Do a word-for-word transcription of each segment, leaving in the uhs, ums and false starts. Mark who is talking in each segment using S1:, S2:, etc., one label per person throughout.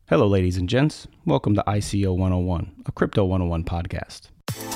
S1: Hello, ladies and gents. Welcome to I C O one oh one, a Crypto one oh one podcast.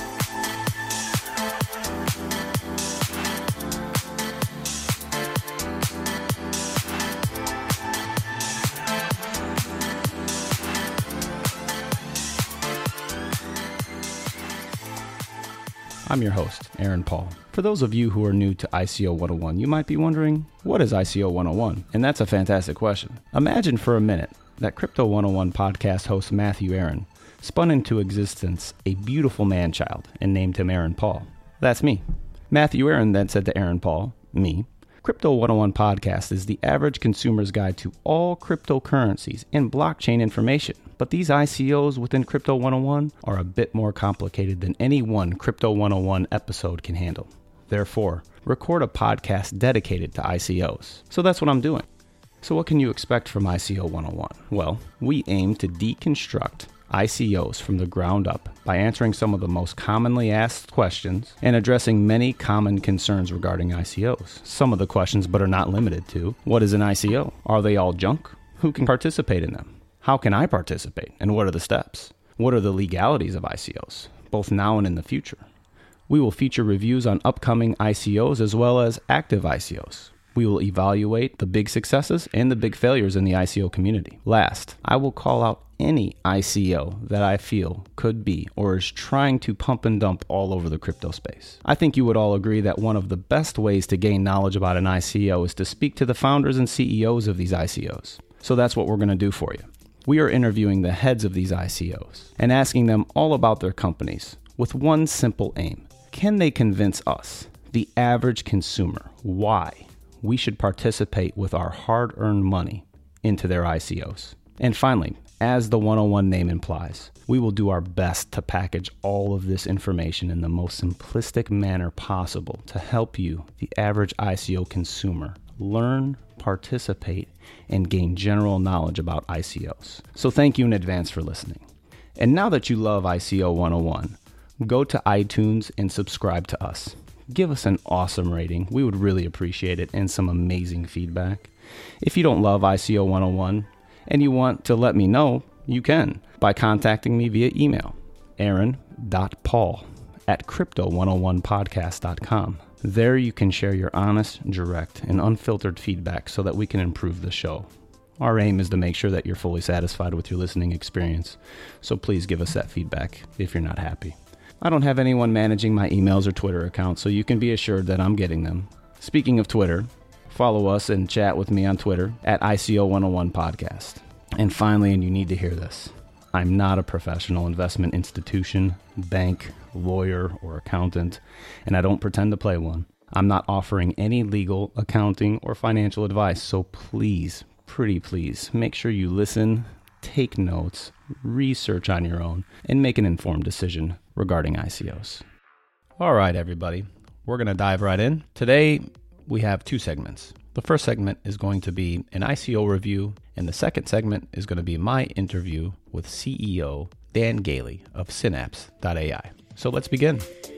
S1: I'm your host, Aaron Paul. For those of you who are new to I C O one oh one, you might be wondering, what is I C O one oh one? And that's a fantastic question. Imagine for a minute that Crypto one oh one podcast host Matthew Aaron spun into existence a beautiful man-child and named him Aaron Paul. That's me. Matthew Aaron then said to Aaron Paul, me, Crypto one oh one podcast is the average consumer's guide to all cryptocurrencies and blockchain information. But these I C Os within Crypto one oh one are a bit more complicated than any one Crypto one oh one episode can handle. Therefore, record a podcast dedicated to I C Os. So that's what I'm doing. So what can you expect from I C O one oh one? Well, we aim to deconstruct I C Os from the ground up by answering some of the most commonly asked questions and addressing many common concerns regarding I C Os. Some of the questions, but are not limited to, what is an I C O? Are they all junk? Who can participate in them? How can I participate? And what are the steps? What are the legalities of I C Os, both now and in the future? We will feature reviews on upcoming I C Os as well as active I C Os. We will evaluate the big successes and the big failures in the I C O community. Last, I will call out any I C O that I feel could be or is trying to pump and dump all over the crypto space. I think you would all agree that one of the best ways to gain knowledge about an I C O is to speak to the founders and C E Os of these I C Os. So that's what we're going to do for you. We are interviewing the heads of these I C Os and asking them all about their companies with one simple aim. Can they convince us, the average consumer, why we should participate with our hard-earned money into their I C Os? And finally, as the one oh one name implies, we will do our best to package all of this information in the most simplistic manner possible to help you, the average I C O consumer, learn, participate, and gain general knowledge about I C Os. So thank you in advance for listening. And now that you love I C O one oh one, go to iTunes and subscribe to us. Give us an awesome rating. We would really appreciate it, and some amazing feedback. If you don't love I C O one oh one and you want to let me know, you can by contacting me via email, aaron dot paul at crypto one oh one podcast dot com. There you can share your honest, direct, and unfiltered feedback so that we can improve the show. Our aim is to make sure that you're fully satisfied with your listening experience, so please give us that feedback if you're not happy. I don't have anyone managing my emails or Twitter accounts, so you can be assured that I'm getting them. Speaking of Twitter, follow us and chat with me on Twitter at I C O one oh one podcast. And finally, and you need to hear this, I'm not a professional investment institution, bank, lawyer, or accountant, and I don't pretend to play one. I'm not offering any legal, accounting, or financial advice, so please, pretty please, make sure you listen, take notes, research on your own, and make an informed decision regarding I C Os. All right, everybody, we're going to dive right in. Today, we have two segments. The first segment is going to be an I C O review, and the second segment is going to be my interview with C E O Dan Gailey of Synapse dot A I. So let's begin.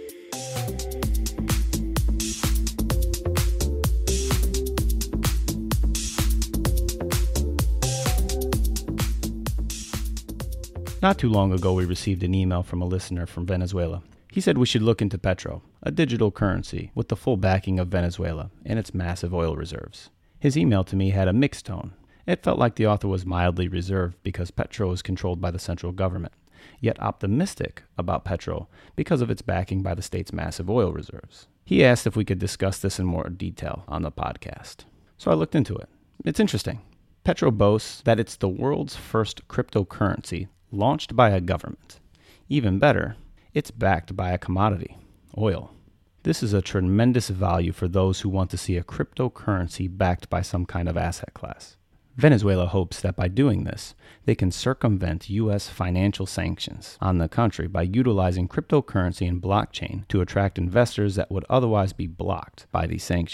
S1: Not too long ago, we received an email from a listener from Venezuela. He said we should look into Petro, a digital currency with the full backing of Venezuela and its massive oil reserves. His email to me had a mixed tone. It felt like the author was mildly reserved because Petro is controlled by the central government, yet optimistic about Petro because of its backing by the state's massive oil reserves. He asked if we could discuss this in more detail on the podcast. So I looked into it. It's interesting. Petro boasts that it's the world's first cryptocurrency launched by a government. Even better, it's backed by a commodity, oil. This is a tremendous value for those who want to see a cryptocurrency backed by some kind of asset class. Venezuela hopes that by doing this, they can circumvent U S financial sanctions on the country by utilizing cryptocurrency and blockchain to attract investors that would otherwise be blocked by these sanctions.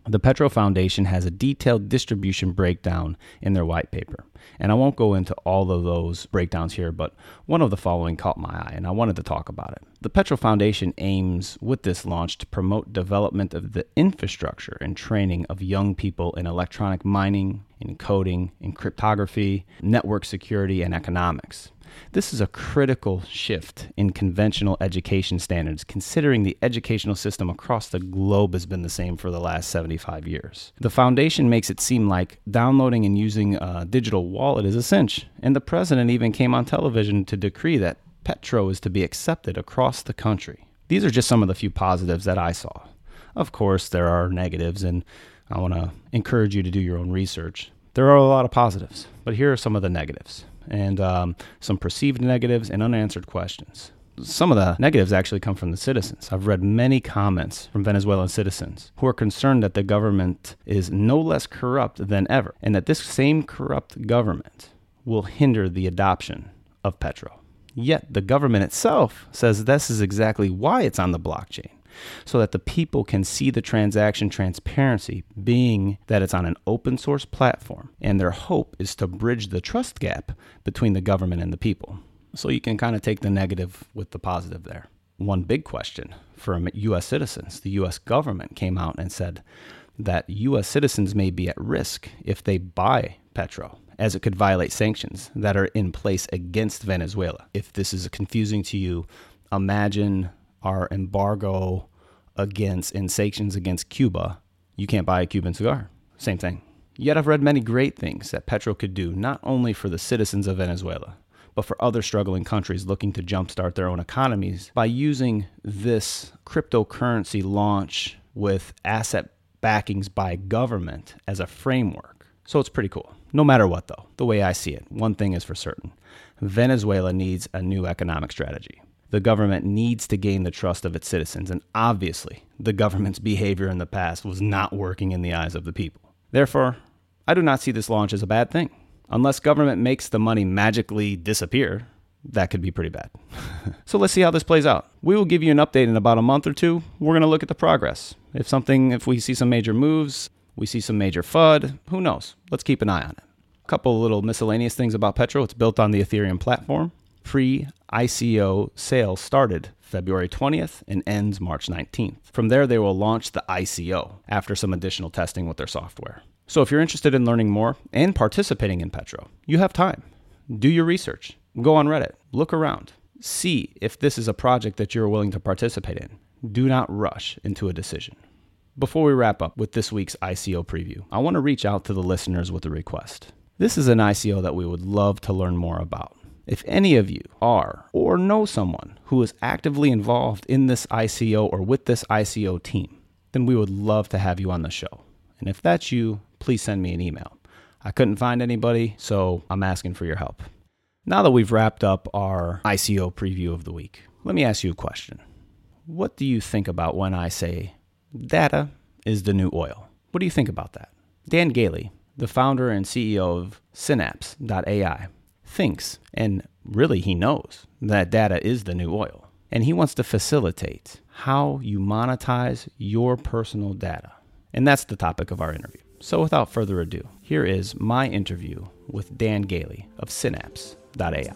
S1: The Petro Foundation has a detailed distribution breakdown in their white paper. And I won't go into all of those breakdowns here, but one of the following caught my eye, and I wanted to talk about it. The Petro Foundation aims with this launch to promote development of the infrastructure and training of young people in electronic mining, in coding, in cryptography, network security, and economics. This is a critical shift in conventional education standards, considering the educational system across the globe has been the same for the last seventy-five years. The foundation makes it seem like downloading and using a digital wallet is a cinch, and the president even came on television to decree that Petro is to be accepted across the country. These are just some of the few positives that I saw. Of course, there are negatives, and I want to encourage you to do your own research. There are a lot of positives, but here are some of the negatives. And um, some perceived negatives and unanswered questions. Some of the negatives actually come from the citizens. I've read many comments from Venezuelan citizens who are concerned that the government is no less corrupt than ever, and that this same corrupt government will hinder the adoption of Petro. Yet the government itself says this is exactly why it's on the blockchain, so that the people can see the transaction transparency, being that it's on an open source platform, and their hope is to bridge the trust gap between the government and the people. So you can kind of take the negative with the positive there. One big question from U S citizens: the U S government came out and said that U S citizens may be at risk if they buy Petro, as it could violate sanctions that are in place against Venezuela. If this is confusing to you, imagine our embargo against and sanctions against Cuba. You can't buy a Cuban cigar. Same thing. Yet I've read many great things that Petro could do, not only for the citizens of Venezuela, but for other struggling countries looking to jumpstart their own economies by using this cryptocurrency launch with asset backings by government as a framework. So it's pretty cool. No matter what, though, the way I see it, one thing is for certain: Venezuela needs a new economic strategy. The government needs to gain the trust of its citizens, and obviously, the government's behavior in the past was not working in the eyes of the people. Therefore, I do not see this launch as a bad thing. Unless government makes the money magically disappear, that could be pretty bad. So let's see how this plays out. We will give you an update in about a month or two. We're going to look at the progress. If something, if we see some major moves, we see some major F U D, who knows? Let's keep an eye on it. A couple of little miscellaneous things about Petro. It's built on the Ethereum platform. Pre-I C O sale started February twentieth and ends March nineteenth. From there, they will launch the I C O after some additional testing with their software. So if you're interested in learning more and participating in Petro, you have time. Do your research. Go on Reddit. Look around. See if this is a project that you're willing to participate in. Do not rush into a decision. Before we wrap up with this week's I C O preview, I want to reach out to the listeners with a request. This is an I C O that we would love to learn more about. If any of you are or know someone who is actively involved in this I C O or with this I C O team, then we would love to have you on the show. And if that's you, please send me an email. I couldn't find anybody, so I'm asking for your help. Now that we've wrapped up our I C O preview of the week, let me ask you a question. What do you think about when I say data is the new oil? What do you think about that? Dan Gailey, the founder and C E O of Synapse dot A I, thinks, and really he knows, that data is the new oil. And he wants to facilitate how you monetize your personal data. And that's the topic of our interview. So without further ado, here is my interview with Dan Gailey of Synapse dot A I.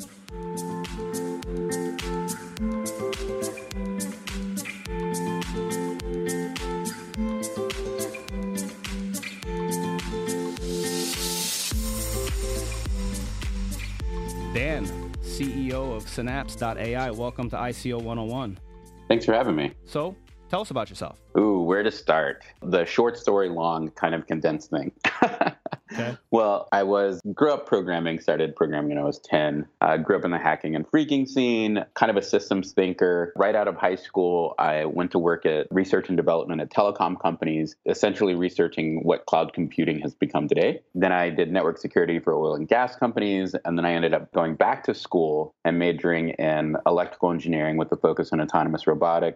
S1: Dan, C E O of Synapse dot A I, welcome to I C O one oh one.
S2: Thanks for having me.
S1: So, tell us about yourself.
S2: Ooh, where to start? The short story long kind of condensed thing.
S1: Okay.
S2: Well, I was grew up programming, started programming when I was ten. Uh, grew up in the hacking and phreaking scene, kind of a systems thinker. Right out of high school, I went to work at research and development at telecom companies, essentially researching what cloud computing has become today. Then I did network security for oil and gas companies, and then I ended up going back to school and majoring in electrical engineering with a focus on autonomous robotics.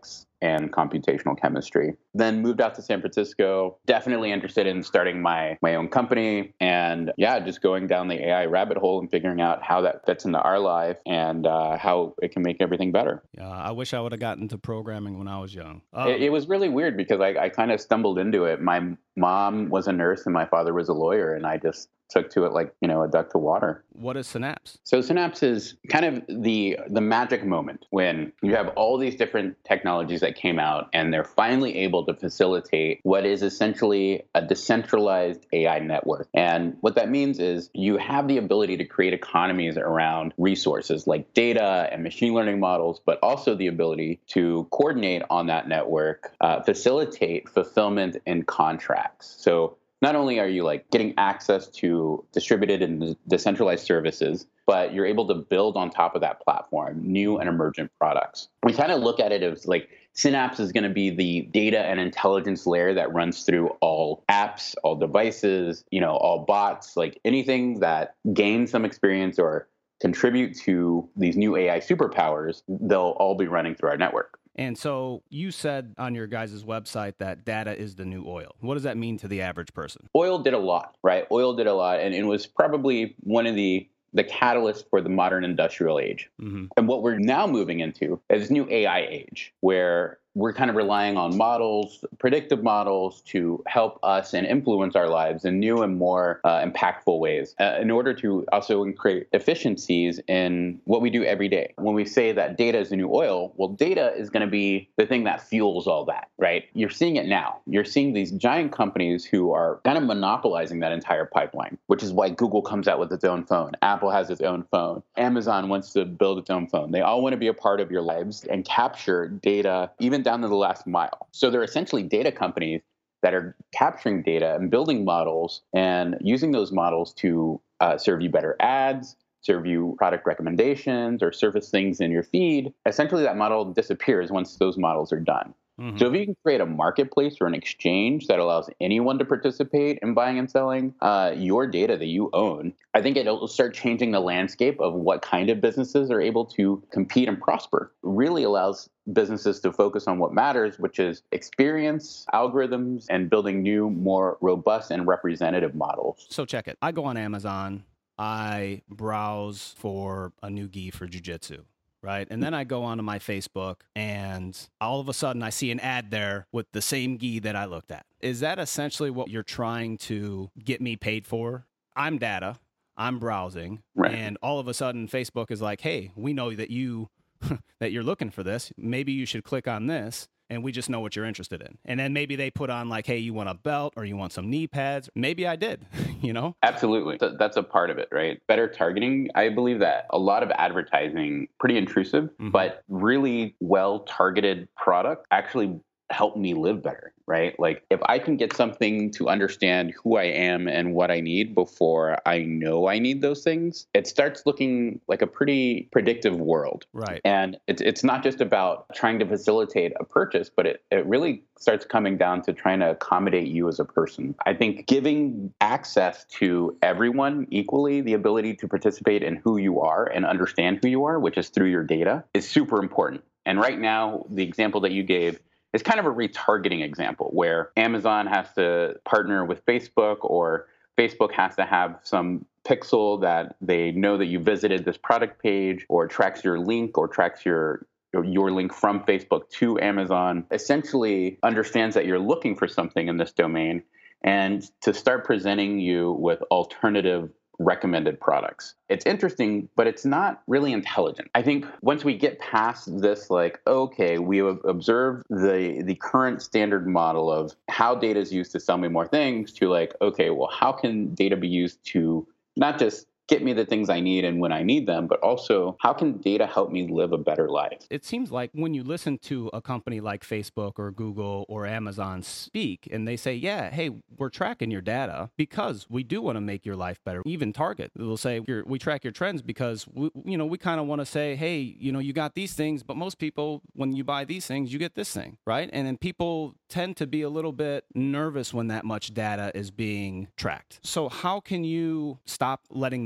S2: and computational chemistry. Then moved out to San Francisco, definitely interested in starting my, my own company. And yeah, just going down the A I rabbit hole and figuring out how that fits into our life and uh, how it can make everything better.
S1: Yeah, I wish I would have gotten into programming when I was young. Um,
S2: it, it was really weird because I, I kind of stumbled into it. My mom was a nurse and my father was a lawyer, and I just took to it like, you know, a duck to water.
S1: What is Synapse?
S2: So Synapse is kind of the the magic moment when you have all these different technologies that came out and they're finally able to facilitate what is essentially a decentralized A I network. And what that means is you have the ability to create economies around resources like data and machine learning models, but also the ability to coordinate on that network, uh, facilitate fulfillment and contracts. So not only are you like getting access to distributed and decentralized services, but you're able to build on top of that platform new and emergent products. We kind of look at it as like Synapse is going to be the data and intelligence layer that runs through all apps, all devices, you know, all bots, like anything that gains some experience or contribute to these new A I superpowers, they'll all be running through our network.
S1: And so you said on your guys' website that data is the new oil. What does that mean to the average person?
S2: Oil did a lot, right? Oil did a lot, and it was probably one of the the catalyst for the modern industrial age. Mm-hmm. And what we're now moving into is this new A I age, where we're kind of relying on models, predictive models, to help us and influence our lives in new and more uh, impactful ways uh, in order to also create efficiencies in what we do every day. When we say that data is the new oil, well, data is going to be the thing that fuels all that, right? You're seeing it now. You're seeing these giant companies who are kind of monopolizing that entire pipeline, which is why Google comes out with its own phone. Apple has its own phone. Amazon wants to build its own phone. They all want to be a part of your lives and capture data, even down to the last mile. So they're essentially data companies that are capturing data and building models and using those models to uh, serve you better ads, serve you product recommendations, or surface things in your feed. Essentially, that model disappears once those models are done. Mm-hmm. So if you can create a marketplace or an exchange that allows anyone to participate in buying and selling uh, your data that you own, I think it'll start changing the landscape of what kind of businesses are able to compete and prosper. It really allows businesses to focus on what matters, which is experience, algorithms, and building new, more robust and representative models.
S1: So check it. I go on Amazon. I browse for a new gi for jiu-jitsu. Right. And then I go onto my Facebook and all of a sudden I see an ad there with the same gi that I looked at. Is that essentially what you're trying to get me paid for? I'm data, I'm browsing, right. And all of a sudden Facebook is like, hey, we know that you that you're looking for this. Maybe you should click on this. And we just know what you're interested in. And then maybe they put on like, hey, you want a belt or you want some knee pads. Maybe I did, you know?
S2: Absolutely. That's a part of it, right? Better targeting. I believe that a lot of advertising, pretty intrusive, mm-hmm. but really well-targeted product actually help me live better, right? Like if I can get something to understand who I am and what I need before I know I need those things, it starts looking like a pretty predictive world.
S1: Right.
S2: And it's it's not just about trying to facilitate a purchase, but it, it really starts coming down to trying to accommodate you as a person. I think giving access to everyone equally, the ability to participate in who you are and understand who you are, which is through your data, is super important. And right now, the example that you gave, it's kind of a retargeting example where Amazon has to partner with Facebook, or Facebook has to have some pixel that they know that you visited this product page, or tracks your link or tracks your your link from Facebook to Amazon, essentially understands that you're looking for something in this domain, and to start presenting you with alternative recommended products. It's interesting, but it's not really intelligent. I think once we get past this, like, okay, we have observed the the current standard model of how data is used to sell me more things, to like, okay, well, how can data be used to not just get me the things I need and when I need them, but also how can data help me live a better life?
S1: It seems like when you listen to a company like Facebook or Google or Amazon speak and they say, yeah, hey, we're tracking your data because we do want to make your life better. Even Target, they'll say, we track your trends because, we, you know, we kind of want to say, hey, you know, you got these things, but most people, when you buy these things, you get this thing, right? And then people tend to be a little bit nervous when that much data is being tracked. So how can you stop letting them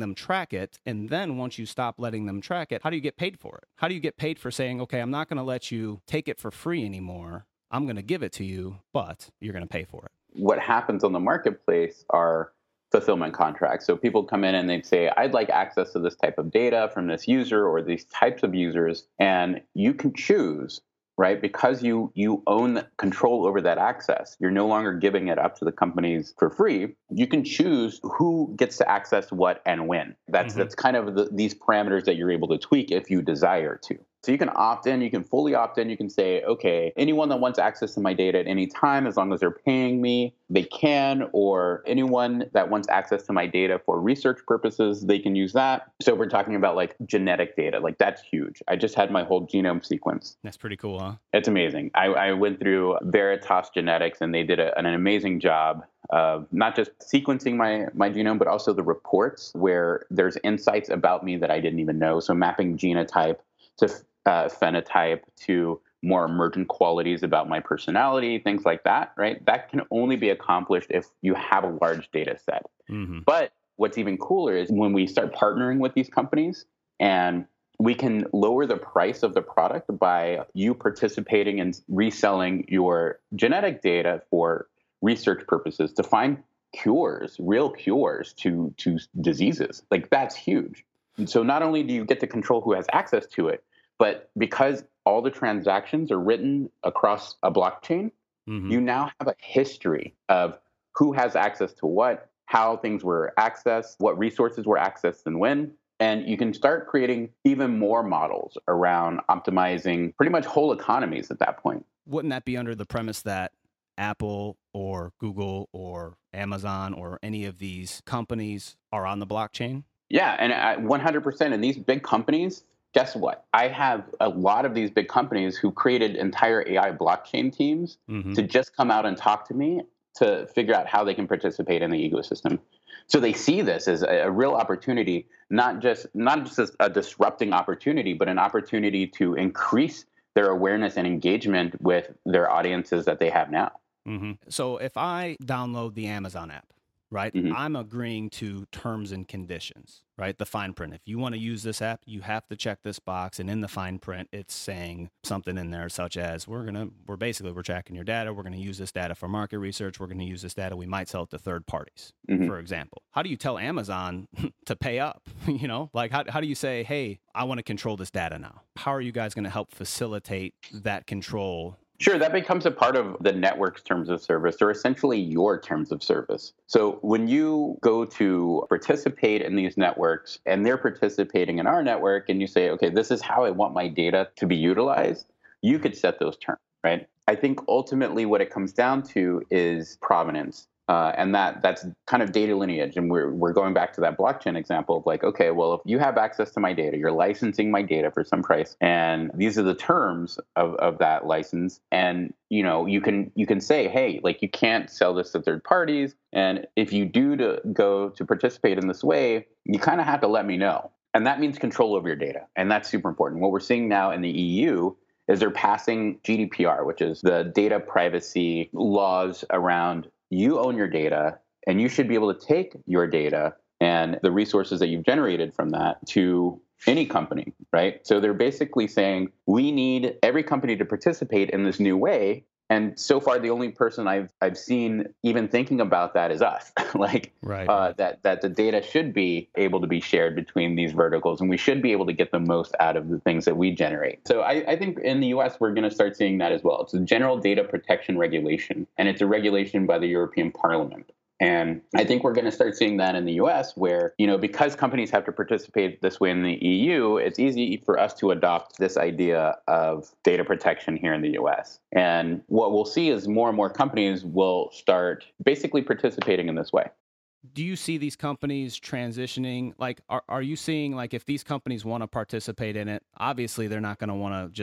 S1: them track it? And then once you stop letting them track it, how do you get paid for it? How do you get paid for saying, okay, I'm not going to let you take it for free anymore. I'm going to give it to you, but you're going to pay for it.
S2: What happens on the marketplace are fulfillment contracts. So people come in and they say, I'd like access to this type of data from this user or these types of users. And you can choose, right? Because you you own control over that access. You're no longer giving it up to the companies for free. You can choose who gets to access what and when. That's mm-hmm. that's kind of the, these parameters that you're able to tweak if you desire to. So you can opt in, you can fully opt in. You can say, okay, anyone that wants access to my data at any time, as long as they're paying me, they can, or anyone that wants access to my data for research purposes, they can use that. So we're talking about like genetic data, like that's huge. I just had my whole genome sequence.
S1: That's pretty cool, huh?
S2: It's amazing. I, I went through Veritas Genetics and they did a, an amazing job of not just sequencing my, my genome, but also the reports where there's insights about me that I didn't even know. So mapping genotype to uh, phenotype to more emergent qualities about my personality, things like that, right? That can only be accomplished if you have a large data set. Mm-hmm. But what's even cooler is when we start partnering with these companies and we can lower the price of the product by you participating and reselling your genetic data for research purposes to find cures, real cures to, to diseases. Like that's huge. And so not only do you get to control who has access to it, but because all the transactions are written across a blockchain, mm-hmm. you now have a history of who has access to what, how things were accessed, what resources were accessed and when. And you can start creating even more models around optimizing pretty much whole economies at that point.
S1: Wouldn't that be under the premise that Apple or Google or Amazon or any of these companies are on the blockchain?
S2: Yeah, and one hundred percent. And these big companies, guess what? I have a lot of these big companies who created entire A I blockchain teams mm-hmm. to just come out and talk to me to figure out how they can participate in the ecosystem. So they see this as a, a real opportunity, not just not just as a disrupting opportunity, but an opportunity to increase their awareness and engagement with their audiences that they have now.
S1: Mm-hmm. So if I download the Amazon app, right, mm-hmm. I'm agreeing to terms and conditions, right? The fine print. If you want to use this app, you have to check this box. And in the fine print, it's saying something in there such as we're going to, we're basically, we're tracking your data. We're going to use this data for market research. We're going to use this data. We might sell it to third parties, mm-hmm. for example. How do you tell Amazon to pay up? You know, like how, how do you say, hey, I want to control this data now? How are you guys going to help facilitate that control?
S2: Sure, that becomes a part of the network's terms of service, or essentially your terms of service. So when you go to participate in these networks and they're participating in our network and you say, okay, this is how I want my data to be utilized, you could set those terms, right? I think ultimately what it comes down to is provenance. Uh, and that that's kind of data lineage. And we're we're going back to that blockchain example of like, okay, well, if you have access to my data, you're licensing my data for some price, and these are the terms of, of that license. And you know, you can you can say, hey, like you can't sell this to third parties. And if you do to go to participate in this way, you kind of have to let me know. And that means control over your data. And that's super important. What we're seeing now in the E U is they're passing G D P R, which is the data privacy laws around you own your data, and you should be able to take your data and the resources that you've generated from that to any company, right? So they're basically saying, we need every company to participate in this new way. And so far, the only person I've I've seen even thinking about that is us. like
S1: right.
S2: uh, that that the data should be able to be shared between these verticals, and we should be able to get the most out of the things that we generate. So I, I think in the U S, we're going to start seeing that as well. It's a general data protection regulation, and it's a regulation by the European Parliament. And I think we're going to start seeing that in the U S where, you know, because companies have to participate this way in the E U, it's easy for us to adopt this idea of data protection here in the U S. And what we'll see is more and more companies will start basically participating in this way.
S1: Do you see these companies transitioning? Like, are, are you seeing, like, if these companies want to participate in it, obviously they're not going to want to just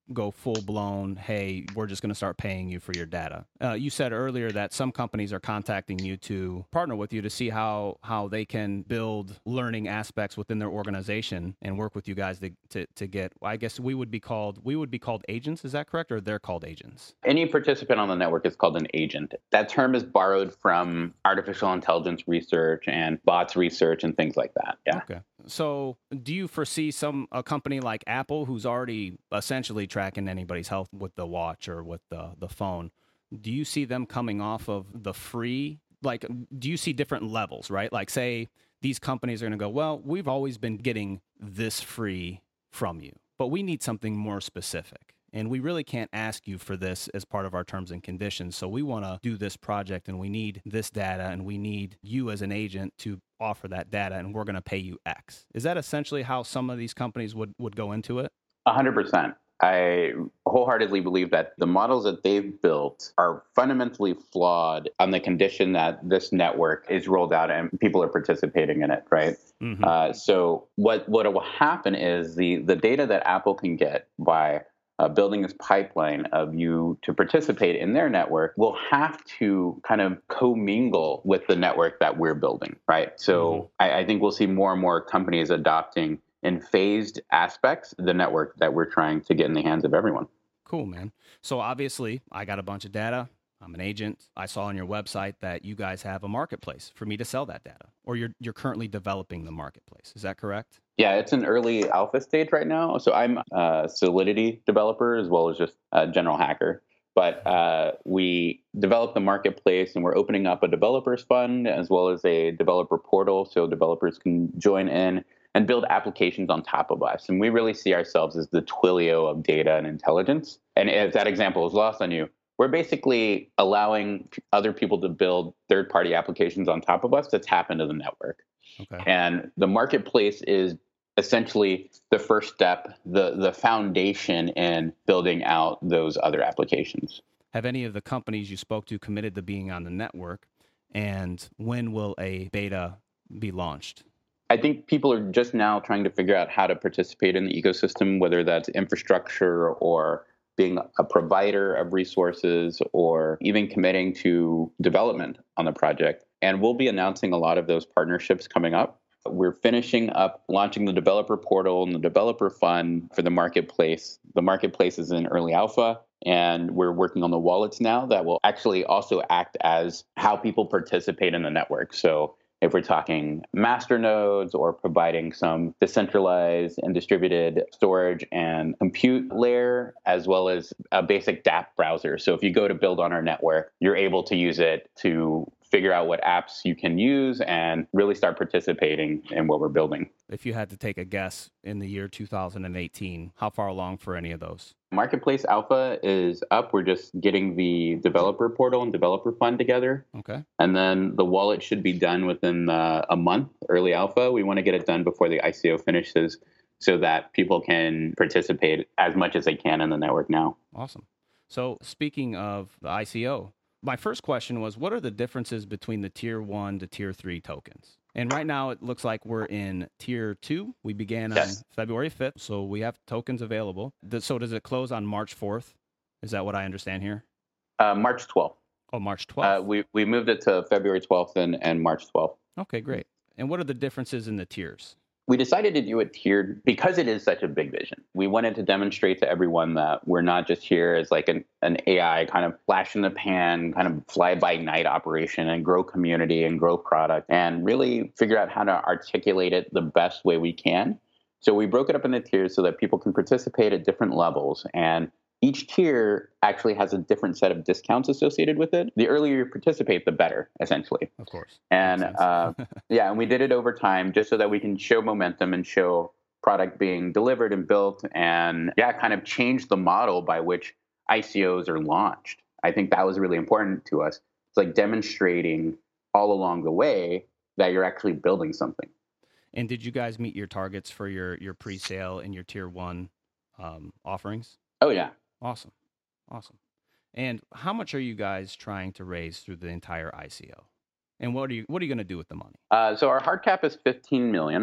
S1: go full blown, hey, we're just going to start paying you for your data. Uh, you said earlier that some companies are contacting you to partner with you to see how how they can build learning aspects within their organization and work with you guys to to, to get. I guess we would be called we would be called agents. Is that correct, or they're called agents?
S2: Any participant on the network is called an agent. That term is borrowed from artificial intelligence research and bots research and things like that. Yeah.
S1: Okay. So, do you foresee some a company like Apple, who's already essentially tracking anybody's health with the watch or with the the phone? Do you see them coming off of the free? Like, do you see different levels, right? Like, say these companies are going to go, well, we've always been getting this free from you, but we need something more specific. And we really can't ask you for this as part of our terms and conditions. So we want to do this project and we need this data and we need you as an agent to offer that data and we're going to pay you X. Is that essentially how some of these companies would, would go into it?
S2: A hundred percent. I wholeheartedly believe that the models that they've built are fundamentally flawed on the condition that this network is rolled out and people are participating in it, right? Mm-hmm. Uh, so what, what will happen is the, the data that Apple can get by Uh, building this pipeline of you to participate in their network will have to kind of commingle with the network that we're building, right? So mm-hmm. I, I think we'll see more and more companies adopting in phased aspects the network that we're trying to get in the hands of everyone.
S1: Cool, man. So obviously, I got a bunch of data. I'm an agent. I saw on your website that you guys have a marketplace for me to sell that data, or you're you're currently developing the marketplace. Is that correct?
S2: Yeah, it's an early alpha stage right now. So I'm a Solidity developer as well as just a general hacker. But uh, we developed the marketplace and we're opening up a developers fund as well as a developer portal so developers can join in and build applications on top of us. And we really see ourselves as the Twilio of data and intelligence. And if that example is lost on you, we're basically allowing other people to build third-party applications on top of us to tap into the network. Okay. And the marketplace is essentially the first step, the the foundation in building out those other applications.
S1: Have any of the companies you spoke to committed to being on the network? And when will a beta be launched?
S2: I think people are just now trying to figure out how to participate in the ecosystem, whether that's infrastructure or being a provider of resources or even committing to development on the project. And we'll be announcing a lot of those partnerships coming up. We're finishing up launching the developer portal and the developer fund for the marketplace. The marketplace is in early alpha, and we're working on the wallets now that will actually also act as how people participate in the network. So if we're talking master nodes or providing some decentralized and distributed storage and compute layer, as well as a basic dApp browser. So if you go to build on our network, you're able to use it to figure out what apps you can use and really start participating in what we're building.
S1: If you had to take a guess in the year two thousand eighteen, how far along for any of those?
S2: Marketplace Alpha is up. We're just getting the developer portal and developer fund together.
S1: Okay.
S2: And then the wallet should be done within uh, a month, early alpha. We want to get it done before the I C O finishes so that people can participate as much as they can in the network now.
S1: Awesome. So speaking of the I C O, my first question was, what are the differences between the tier one to tier three tokens? And right now it looks like we're in tier two. We began yes. on February fifth, so we have tokens available. So does it close on March fourth? Is that what I understand here?
S2: Uh, March twelfth.
S1: Oh, March twelfth.
S2: Uh, we, we moved it to February twelfth and, and March twelfth.
S1: Okay, great. And what are the differences in the tiers?
S2: We decided to do it tiered because it is such a big vision. We wanted to demonstrate to everyone that we're not just here as like an, an A I kind of flash in the pan, kind of fly by night operation and grow community and grow product and really figure out how to articulate it the best way we can. So we broke it up into tiers so that people can participate at different levels. And each tier actually has a different set of discounts associated with it. The earlier you participate, the better, essentially.
S1: Of course.
S2: And uh, yeah, and we did it over time just so that we can show momentum and show product being delivered and built and, yeah, kind of change the model by which I C Os are launched. I think that was really important to us. It's like demonstrating all along the way that you're actually building something.
S1: And did you guys meet your targets for your, your pre-sale and your tier one um, offerings?
S2: Oh, yeah.
S1: Awesome. Awesome. And how much are you guys trying to raise through the entire I C O? And what are you what are you going to do with the money?
S2: Uh, so our hard cap is fifteen million dollars.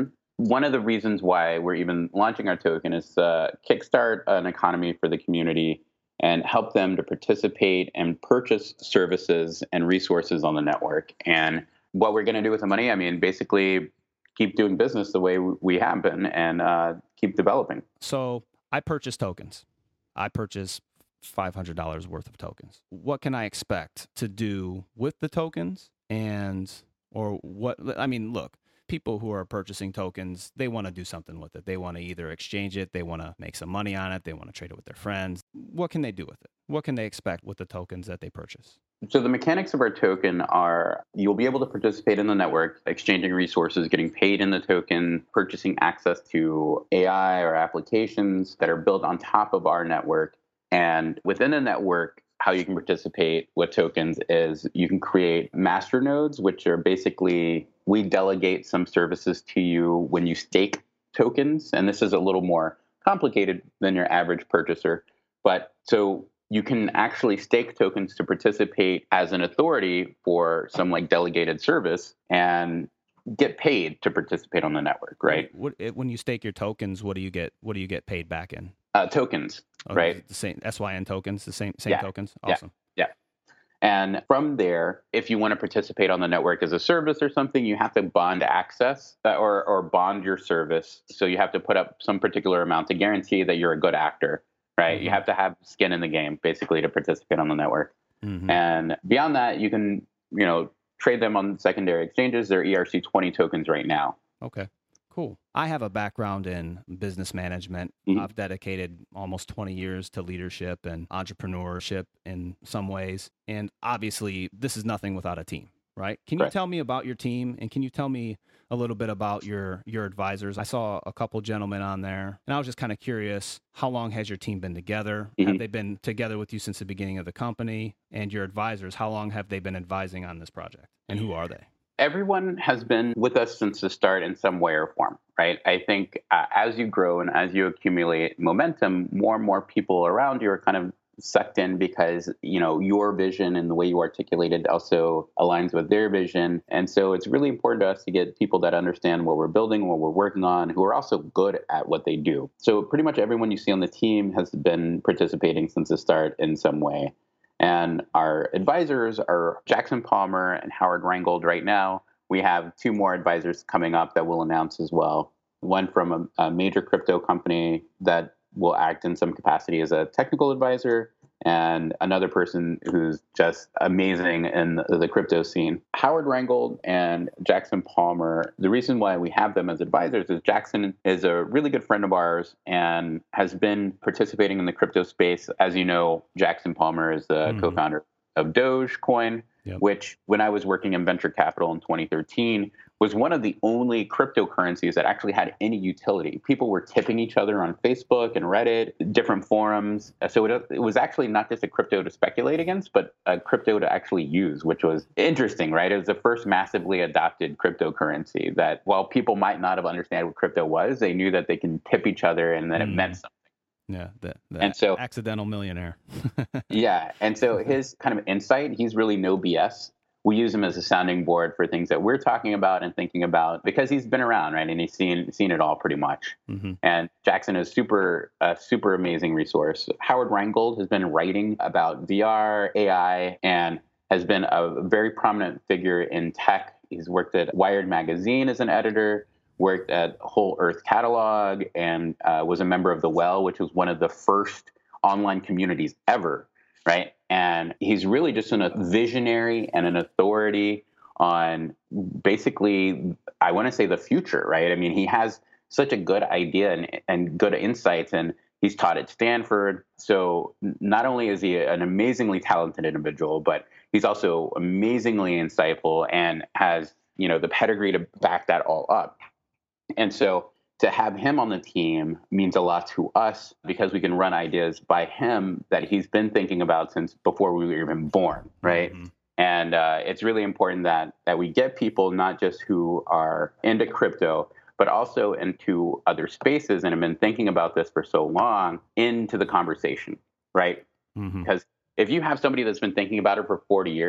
S2: one of the reasons why we're even launching our token is to kickstart an economy for the community and help them to participate and purchase services and resources on the network. And what we're going to do with the money, I mean, basically keep doing business the way we have been and uh, keep developing.
S1: So I purchase tokens. I purchase five hundred dollars worth of tokens. What can I expect to do with the tokens? And, or what, I mean, look, people who are purchasing tokens, they want to do something with it. They want to either exchange it, they want to make some money on it, they want to trade it with their friends. What can they do with it? What can they expect with the tokens that they purchase?
S2: So the mechanics of our token are you'll be able to participate in the network, exchanging resources, getting paid in the token, purchasing access to A I or applications that are built on top of our network. And within the network, how you can participate with tokens is you can create master nodes, which are basically, we delegate some services to you when you stake tokens. And this is a little more complicated than your average purchaser. But so you can actually stake tokens to participate as an authority for some like delegated service and get paid to participate on the network, right?
S1: What, when you stake your tokens, what do you get? What do you get paid back in?
S2: Uh, tokens,
S1: oh,
S2: right?
S1: The same S Y N tokens, the same same
S2: yeah.
S1: tokens. Awesome.
S2: Yeah. yeah. And from there, if you want to participate on the network as a service or something, you have to bond access uh, or or bond your service. So you have to put up some particular amount to guarantee that you're a good actor, right? Mm-hmm. You have to have skin in the game, basically, to participate on the network. Mm-hmm. And beyond that, you can, you know, trade them on secondary exchanges. They're E R C twenty tokens right now.
S1: Okay. Cool. I have a background in business management. Mm-hmm. I've dedicated almost twenty years to leadership and entrepreneurship in some ways. And obviously, this is nothing without a team, right? Can you right. tell me about your team? And can you tell me a little bit about your, your advisors? I saw a couple gentlemen on there, and I was just kind of curious, how long has your team been together? Mm-hmm. Have they been together with you since the beginning of the company? And your advisors, how long have they been advising on this project? And who are they?
S2: Everyone has been with us since the start in some way or form, right? I think uh, as you grow and as you accumulate momentum, more and more people around you are kind of sucked in because, you know, your vision and the way you articulate it also aligns with their vision. And so it's really important to us to get people that understand what we're building, what we're working on, who are also good at what they do. So pretty much everyone you see on the team has been participating since the start in some way. And our advisors are Jackson Palmer and Howard Reingold right now. We have two more advisors coming up that we'll announce as well. One from a, a major crypto company that will act in some capacity as a technical advisor, and another person who's just amazing in the, the crypto scene. Howard Reingold and Jackson Palmer, the reason why we have them as advisors is Jackson is a really good friend of ours and has been participating in the crypto space. As you know, Jackson Palmer is the mm-hmm. co-founder of Dogecoin, yep. which when I was working in venture capital in twenty thirteen, was one of the only cryptocurrencies that actually had any utility. People were tipping each other on Facebook and Reddit, different forums. So it, it was actually not just a crypto to speculate against, but a crypto to actually use, which was interesting, right? It was the first massively adopted cryptocurrency that while people might not have understood what crypto was, they knew that they can tip each other and that mm. it meant something.
S1: Yeah, the, the
S2: and so,
S1: accidental millionaire.
S2: yeah, and so his kind of insight, he's really no B S. We use him as a sounding board for things that we're talking about and thinking about because he's been around, right? And he's seen seen it all pretty much. Mm-hmm. And Jackson is super, a super amazing resource. Howard Reingold has been writing about V R, A I, and has been a very prominent figure in tech. He's worked at Wired Magazine as an editor, worked at Whole Earth Catalog, and uh, was a member of The Well, which was one of the first online communities ever, right? And he's really just a visionary and an authority on basically, I want to say the future, right? I mean, he has such a good idea and, and good insights, and he's taught at Stanford. So not only is he an amazingly talented individual, but he's also amazingly insightful and has, you know, the pedigree to back that all up. And so to have him on the team means a lot to us because we can run ideas by him that he's been thinking about since before we were even born, right? Mm-hmm. And uh, it's really important that that we get people not just who are into crypto, but also into other spaces and have been thinking about this for so long into the conversation, right? Mm-hmm. Because if you have somebody that's been thinking about it for forty years,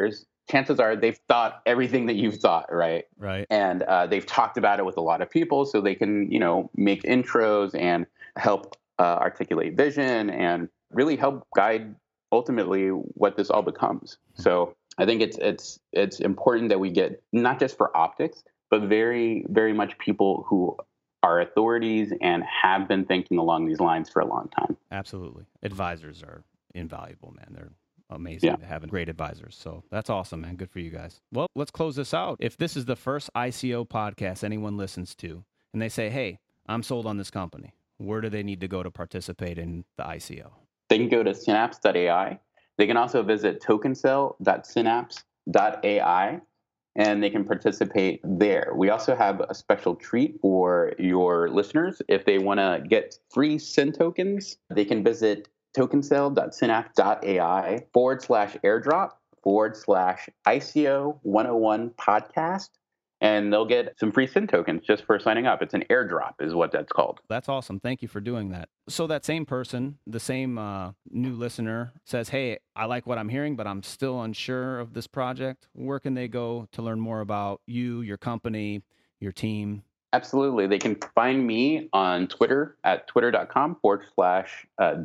S2: chances are they've thought everything that you've thought, right?
S1: Right.
S2: And uh, they've talked about it with a lot of people, so they can, you know, make intros and help uh, articulate vision and really help guide ultimately what this all becomes. So I think it's it's it's important that we get not just for optics, but very, very much people who are authorities and have been thinking along these lines for a long time.
S1: Absolutely. Advisors are invaluable, man. They're amazing
S2: Yeah.
S1: to have great advisors. So that's awesome, man. Good for you guys. Well, let's close this out. If this is the first I C O podcast anyone listens to, and they say, hey, I'm sold on this company, where do they need to go to participate in the I C O?
S2: They can go to synapse dot A I. They can also visit tokencell dot synapse dot A I, and they can participate there. We also have a special treat for your listeners. If they want to get free S Y N tokens, they can visit tokencell dot synapse dot A I forward slash airdrop forward slash I C O one oh one podcast. And they'll get some free S Y N tokens just for signing up. It's an airdrop is what that's called.
S1: That's awesome. Thank you for doing that. So that same person, the same uh, new listener says, hey, I like what I'm hearing, but I'm still unsure of this project. Where can they go to learn more about you, your company, your team?
S2: Absolutely. They can find me on Twitter at twitter.com forward slash uh,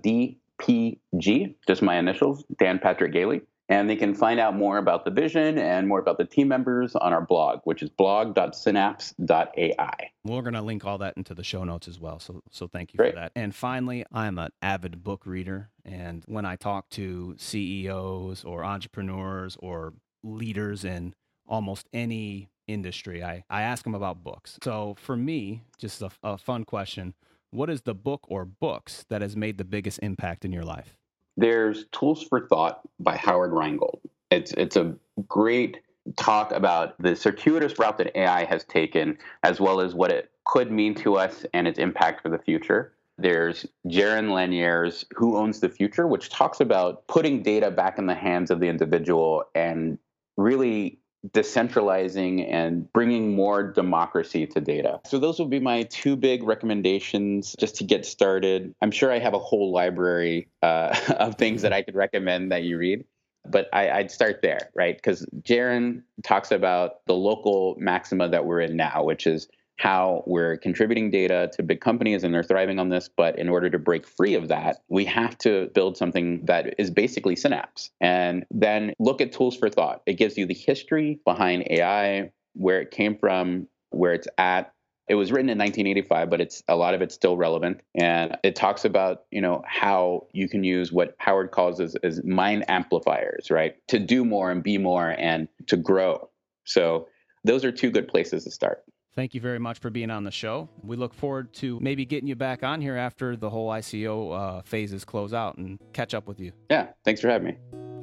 S2: DPG, just my initials, Dan Patrick Gailey. And they can find out more about the vision and more about the team members on our blog, which is blog dot synapse dot A I.
S1: We're going to link all that into the show notes as well. So so thank you
S2: Great.
S1: for that. And finally, I'm an avid book reader. And when I talk to C E Os or entrepreneurs or leaders in almost any industry, I, I ask them about books. So for me, just a, a fun question, what is the book or books that has made the biggest impact in your life?
S2: There's Tools for Thought by Howard Rheingold. It's it's a great talk about the circuitous route that A I has taken, as well as what it could mean to us and its impact for the future. There's Jaron Lanier's Who Owns the Future, which talks about putting data back in the hands of the individual and really decentralizing and bringing more democracy to data. So those would be my two big recommendations just to get started. I'm sure I have a whole library uh, of things that I could recommend that you read, but I, I'd start there, right? Because Jaron talks about the local maxima that we're in now, which is how we're contributing data to big companies and they're thriving on this. But in order to break free of that, we have to build something that is basically Synapse. And then look at Tools for Thought. It gives you the history behind A I, where it came from, where it's at. It was written in nineteen eighty-five, but it's a lot of it's still relevant. And it talks about, you know, how you can use what Howard calls as, as mind amplifiers, right? To do more and be more and to grow. So those are two good places to start.
S1: Thank you very much for being on the show. We look forward to maybe getting you back on here after the whole I C O uh, phases close out and catch up with you.
S2: Yeah, thanks for having me.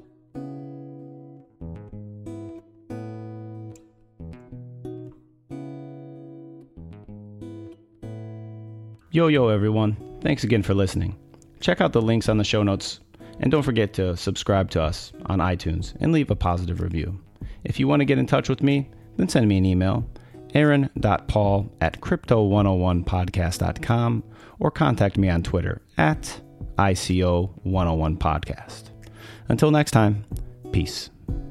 S1: Yo, yo, everyone. Thanks again for listening. Check out the links on the show notes, and don't forget to subscribe to us on iTunes and leave a positive review. If you want to get in touch with me, then send me an email, aaron dot paul at crypto one oh one podcast dot com, or contact me on Twitter at I C O one oh one podcast. Until next time, peace.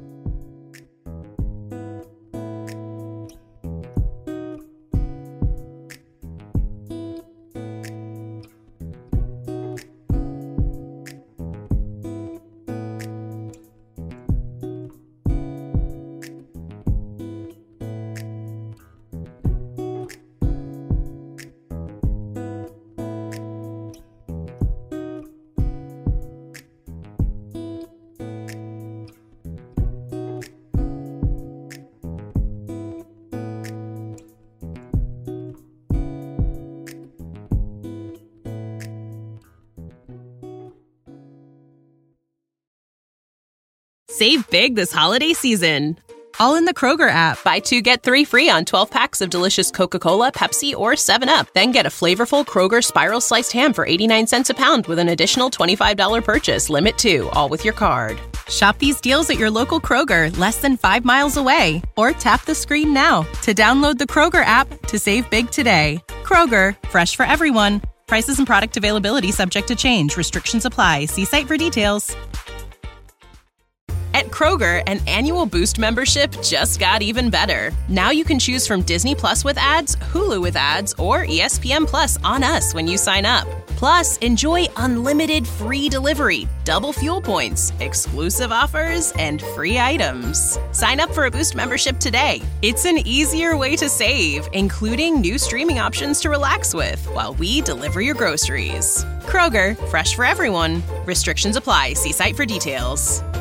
S3: Save big this holiday season, all in the Kroger app. Buy two, get three free on twelve packs of delicious Coca-Cola, Pepsi, or seven up. Then get a flavorful Kroger Spiral Sliced Ham for eighty-nine cents a pound with an additional twenty-five dollars purchase. Limit two, all with your card. Shop these deals at your local Kroger, less than five miles away. Or tap the screen now to download the Kroger app to save big today. Kroger, fresh for everyone. Prices and product availability subject to change. Restrictions apply. See site for details. At At Kroger, an annual Boost membership just got even better. Now you can choose from Disney Plus with ads, Hulu with ads, or E S P N Plus on us when you sign up. Plus, enjoy unlimited free delivery, double fuel points, exclusive offers, and free items. Sign up for a Boost membership today. It's an easier way to save, including new streaming options to relax with while we deliver your groceries. Kroger, fresh for everyone. Restrictions apply. See site for details.